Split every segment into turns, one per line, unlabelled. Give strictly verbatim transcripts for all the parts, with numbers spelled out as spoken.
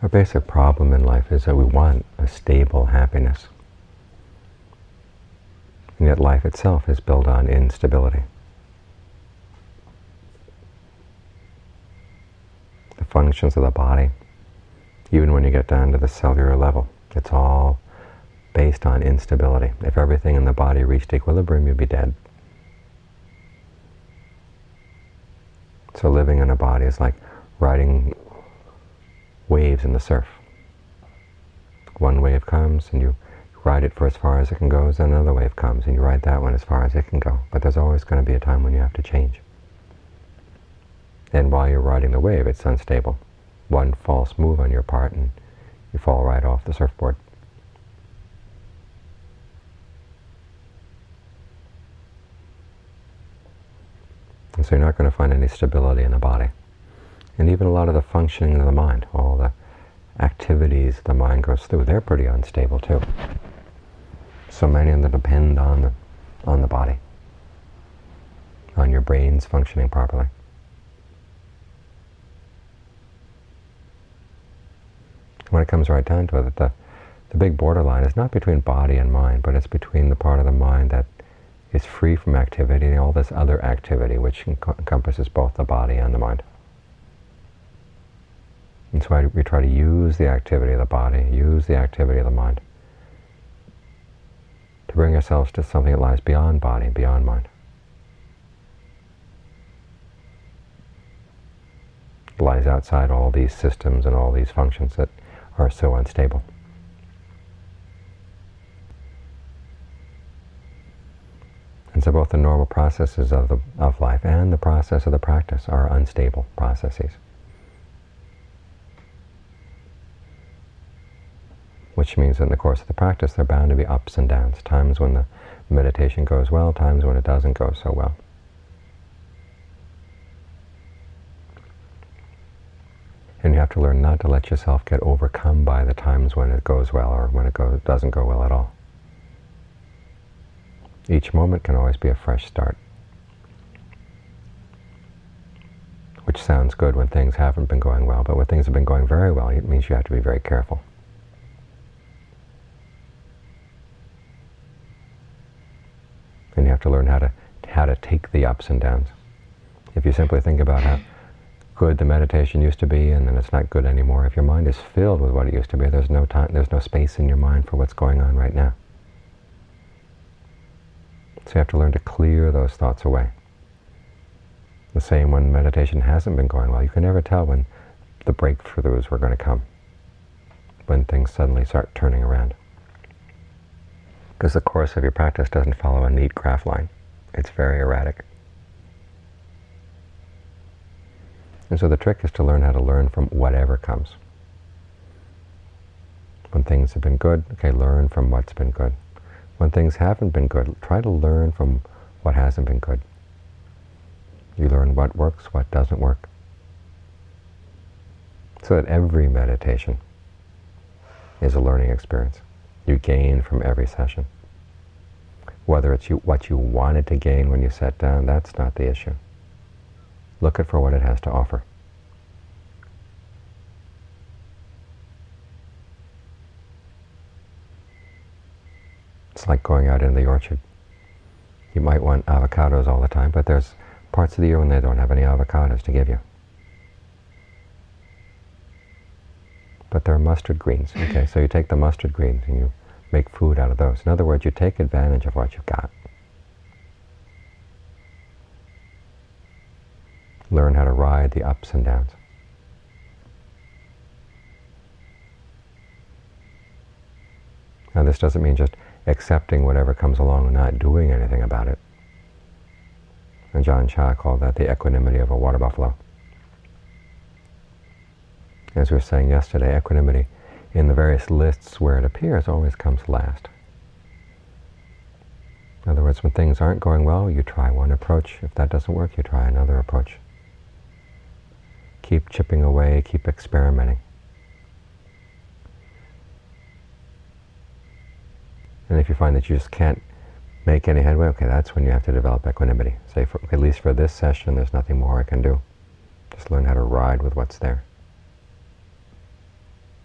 Our basic problem in life is that we want a stable happiness. And yet life itself is built on instability. The functions of the body, even when you get down to the cellular level, it's all based on instability. If everything in the body reached equilibrium, you'd be dead. So living in a body is like riding waves in the surf. One wave comes and you ride it for as far as it can go, then another wave comes and you ride that one as far as it can go. But there's always going to be a time when you have to change. And while you're riding the wave, it's unstable. One false move on your part and you fall right off the surfboard. And so you're not going to find any stability in the body. And even a lot of the functioning of the mind, all the activities the mind goes through, they're pretty unstable too. So many of them depend on the, on the body, on your brains functioning properly. When it comes right down to it, the, the big borderline is not between body and mind, but it's between the part of the mind that is free from activity and all this other activity which encompasses both the body and the mind. And so we try to use the activity of the body, use the activity of the mind, to bring ourselves to something that lies beyond body, beyond mind. It lies outside all these systems and all these functions that are so unstable. And so both the normal processes of, the, of life and the process of the practice are unstable processes. Which means that in the course of the practice there are bound to be ups and downs, times when the meditation goes well, times when it doesn't go so well. And you have to learn not to let yourself get overcome by the times when it goes well or when it goes, doesn't go well at all. Each moment can always be a fresh start. Which sounds good when things haven't been going well, but when things have been going very well, it means you have to be very careful. And you have to learn how to how to take the ups and downs. If you simply think about how good the meditation used to be and then it's not good anymore, if your mind is filled with what it used to be, there's no time, there's no space in your mind for what's going on right now. So you have to learn to clear those thoughts away. The same when meditation hasn't been going well. You can never tell when the breakthroughs were going to come, when things suddenly start turning around. Because the course of your practice doesn't follow a neat graph line. It's very erratic. And so the trick is to learn how to learn from whatever comes. When things have been good, okay, learn from what's been good. When things haven't been good, try to learn from what hasn't been good. You learn what works, what doesn't work. So that every meditation is a learning experience. You gain from every session. Whether it's you, what you wanted to gain when you sat down, that's not the issue. Look at for what it has to offer. It's like going out in the orchard. You might want avocados all the time, but there's parts of the year when they don't have any avocados to give you. But they're mustard greens, okay? So you take the mustard greens and you make food out of those. In other words, you take advantage of what you've got. Learn how to ride the ups and downs. Now this doesn't mean just accepting whatever comes along and not doing anything about it. And John Cha called that the equanimity of a water buffalo. As we were saying yesterday, equanimity in the various lists where it appears always comes last. In other words, when things aren't going well, you try one approach. If that doesn't work, you try another approach. Keep chipping away, keep experimenting. And if you find that you just can't make any headway, okay, that's when you have to develop equanimity. Say, for, at least for this session, there's nothing more I can do. Just learn how to ride with what's there.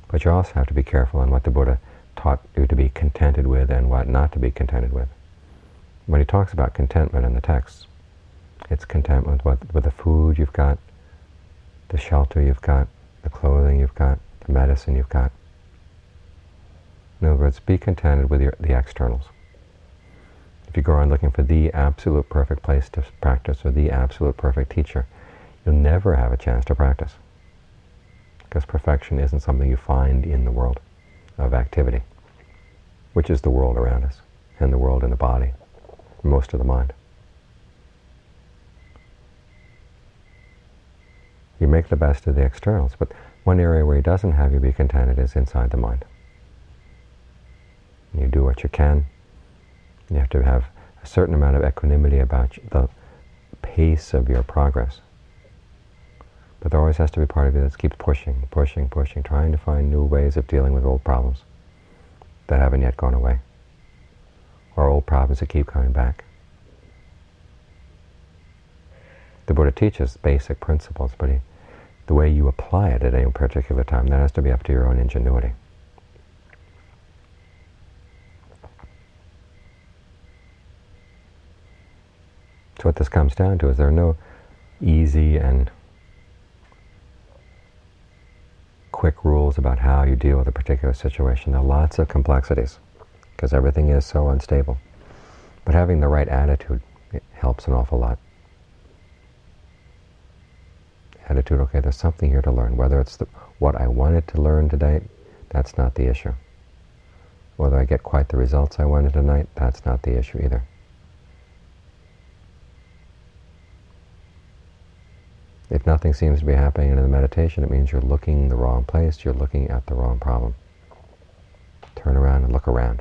But you also have to be careful on what the Buddha taught you to be contented with and what not to be contented with. When he talks about contentment in the texts, it's contentment with, what, with the food you've got, the shelter you've got, the clothing you've got, the medicine you've got. In other words, be contented with your, the externals. If you go around looking for the absolute perfect place to practice or the absolute perfect teacher, you'll never have a chance to practice. Because perfection isn't something you find in the world of activity, which is the world around us, and the world in the body, most of the mind. You make the best of the externals, but one area where he doesn't have you be contented is inside the mind. You do what you can. You have to have a certain amount of equanimity about the pace of your progress. But there always has to be part of you that keeps pushing, pushing, pushing, trying to find new ways of dealing with old problems that haven't yet gone away, or old problems that keep coming back. The Buddha teaches basic principles, but he, the way you apply it at any particular time, that has to be up to your own ingenuity. So what this comes down to is there are no easy and quick rules about how you deal with a particular situation. There are lots of complexities because everything is so unstable. But having the right attitude, it helps an awful lot. Attitude, okay, there's something here to learn. Whether it's the, what I wanted to learn today, that's not the issue. Whether I get quite the results I wanted tonight, that's not the issue either. If nothing seems to be happening in the meditation, it means you're looking in the wrong place, you're looking at the wrong problem. Turn around and look around.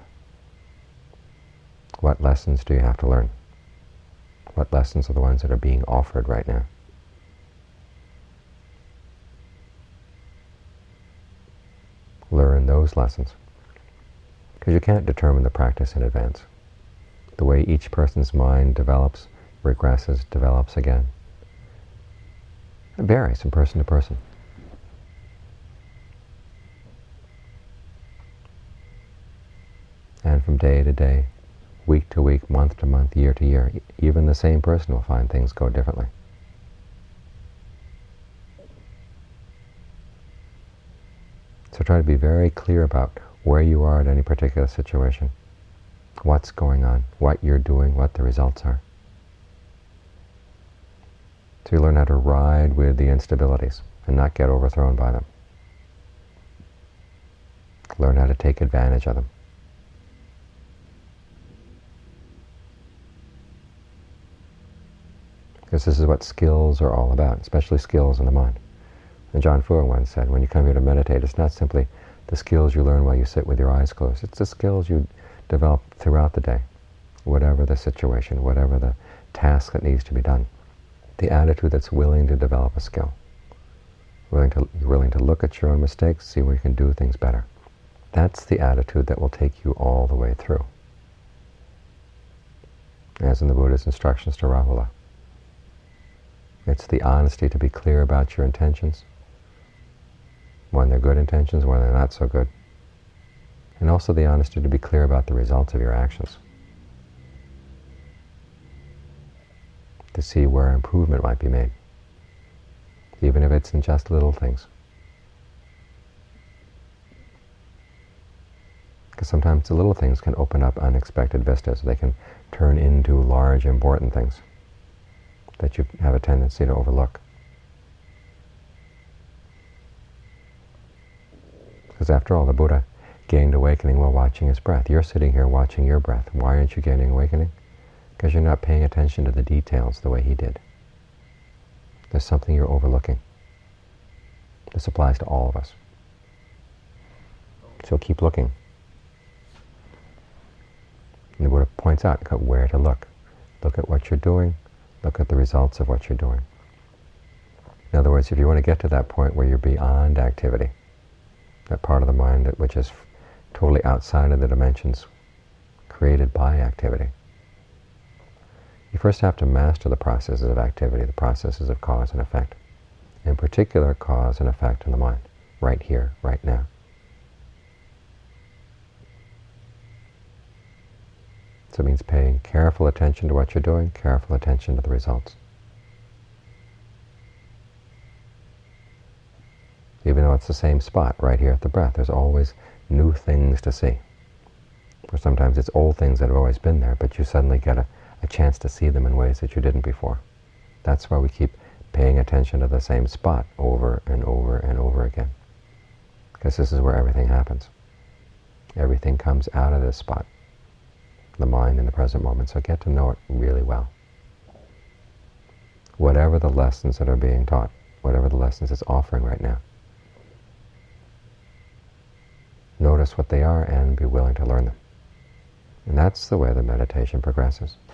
What lessons do you have to learn? What lessons are the ones that are being offered right now? Learn those lessons. Because you can't determine the practice in advance. The way each person's mind develops, regresses, develops again, it varies from person to person. And from day to day, week to week, month to month, year to year, even the same person will find things go differently. So try to be very clear about where you are at any particular situation, what's going on, what you're doing, what the results are. So you learn how to ride with the instabilities and not get overthrown by them. Learn how to take advantage of them. Because this is what skills are all about, especially skills in the mind. And John Fu once said, when you come here to meditate, it's not simply the skills you learn while you sit with your eyes closed. It's the skills you develop throughout the day, whatever the situation, whatever the task that needs to be done. The attitude that's willing to develop a skill. Willing to, you're willing to look at your own mistakes, see where you can do things better. That's the attitude that will take you all the way through. As in the Buddha's instructions to Rahula. It's the honesty to be clear about your intentions, when they're good intentions, when they're not so good. And also the honesty to be clear about the results of your actions. To see where improvement might be made, even if it's in just little things. Because sometimes the little things can open up unexpected vistas. They can turn into large, important things that you have a tendency to overlook. Because after all, the Buddha gained awakening while watching his breath. You're sitting here watching your breath. Why aren't you gaining awakening? Because you're not paying attention to the details the way he did. There's something you're overlooking. This applies to all of us. So keep looking. And the Buddha points out where to look. Look at what you're doing. Look at the results of what you're doing. In other words, if you want to get to that point where you're beyond activity, that part of the mind which is totally outside of the dimensions created by activity, you first have to master the processes of activity, the processes of cause and effect. In particular, cause and effect in the mind, right here, right now. So it means paying careful attention to what you're doing, careful attention to the results. Even though it's the same spot right here at the breath, there's always new things to see. Or sometimes it's old things that have always been there, but you suddenly get a, a chance to see them in ways that you didn't before. That's why we keep paying attention to the same spot over and over and over again. Because this is where everything happens. Everything comes out of this spot, the mind in the present moment. So get to know it really well. Whatever the lessons that are being taught, whatever the lessons it's offering right now, notice what they are and be willing to learn them. And that's the way the meditation progresses.